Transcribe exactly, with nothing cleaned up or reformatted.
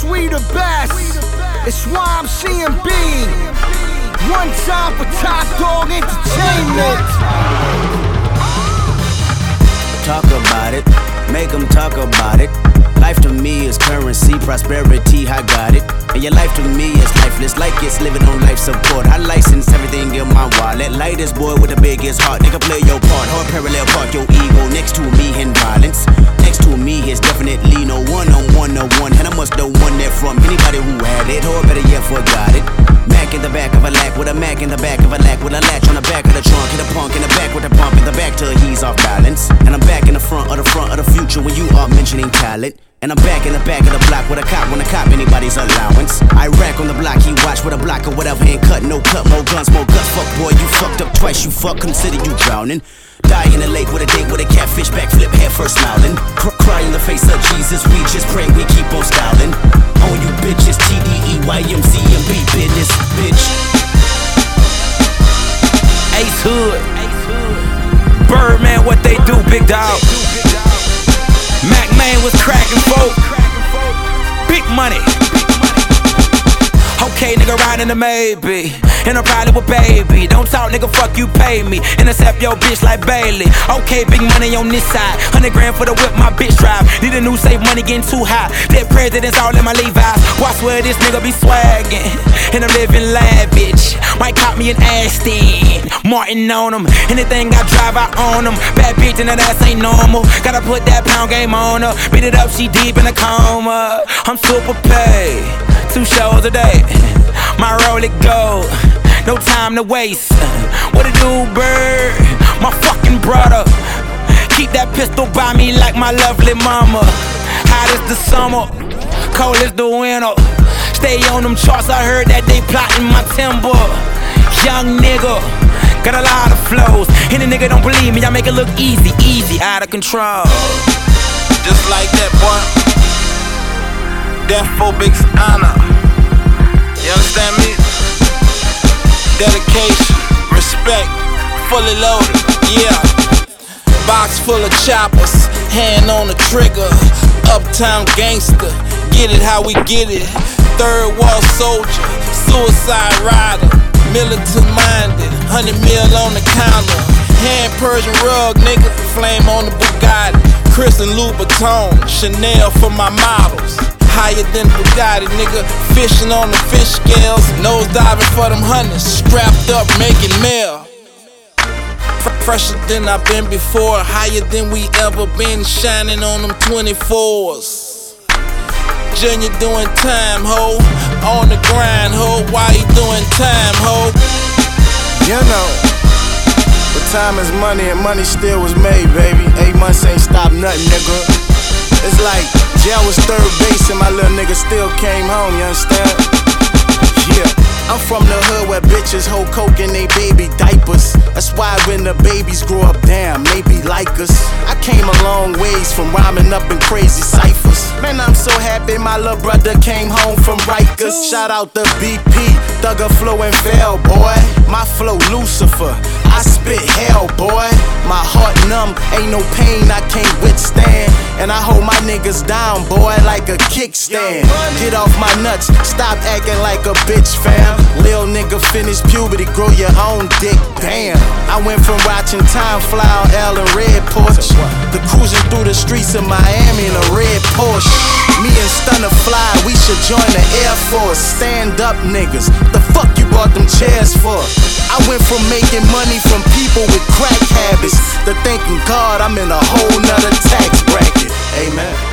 we the best. It's Y M C and B. One time for Top Dog Entertainment. Talk about it, make them talk about it. Life to me is currency, prosperity, I got it. And your life to me is lifeless, like it's living on life support. I license everything in my wallet. Lightest boy with the biggest heart, nigga play your part. Hard parallel park your ego next to me in violence. Next to me is definitely no one on one on one. And I must know one that from anybody who had it, or better yet forgot it. Mac in the back of a lack with a Mac in the back of a lack with a latch on the back of the trunk. Hit a punk in the back with a pump in the back till he's off balance. And I'm back in the front of the front of the future when you are mentioning talent. And I'm back in the back of the block with a cop when a cop anybody's allowance. I rack on the block, he watch with a block or whatever. Ain't cut, no cut, more guns, more guts. Fuck boy, you fucked up twice, you fuck, consider you drowning. Die in the lake with a date with a catfish, backflip, head first smiling. Cry, cry in the face of Jesus, we just pray, we keep on styling. On you bitches, T D E, Y M C and B business, bitch. Ace Hood, Birdman, what they do, big dog. Mac Man was cracking folk. Big money. Okay, nigga, riding the maybe. And I'm probably with baby. Don't talk, nigga, fuck you, pay me. Intercept your bitch like Bailey. Okay, big money on this side. Hundred grand for the whip, my bitch drive. Need a new safe, money getting too high. Dead presidents all in my Levi's. Watch where this nigga be swagging. And I'm living lavish. Might cop me an Aston Martin on them. Anything I drive, I own them. Bad bitch and that ass ain't normal. Gotta put that pound game on her. Beat it up, she deep in a coma. I'm super paid. Two shows a day. My roll it gold. No time to waste. What it do, bird? My fucking brother. Keep that pistol by me like my lovely mama. Hot as the summer, cold as the winter. Stay on them charts, I heard that they plotting my timber. Young nigga, got a lot of flows. Any nigga don't believe me, I make it look easy, easy, out of control. Just like that, boy. Death Phobic's honor. You understand me? Dedication, respect, fully loaded, yeah. Box full of choppers, hand on the trigger. Uptown gangster, get it how we get it. Third wall soldier, suicide rider. Militant minded, hundred mil on the counter. Hand Persian rug, nigga, flame on the Bugatti. Chris and Louboutin, Chanel for my models. Higher than Bugatti, nigga, fishing on the fish scales. Nose diving for them hunters, strapped up making mail. Fresher than I've been before, higher than we ever been, shining on them twenty-fours. Junior doing time, ho, on the grind, ho. Why you doing time, ho? You know, but time is money and money still was made, baby. Eight months ain't stop nothing, nigga. It's like jail was third base and my little nigga still came home, you understand? Yeah, I'm from the hood where bitches hold coke in they baby diapers. That's why when the babies grow up, damn, maybe like us. I came a long ways from rhyming up in crazy ciphers. Man, I'm so happy my little brother came home from Rikers. Shout out to B P, Thugger Flow and Fail, boy. My flow Lucifer, I spit hell, boy. My heart numb, ain't no pain I can't withstand. And I hold my niggas down, boy, like a kickstand. Get off my nuts, stop acting like a bitch, fam. Lil nigga finish puberty, grow your own dick, damn. I went from watching time fly on L and Red Porch to cruising through the streets of Miami in a red Porsche. Me and Stunner Fly, we should join the Air Force. Stand up niggas, the fuck you bought them chairs for? I went from making money from people with crack habits to thanking God I'm in a whole nother tax bracket. Amen.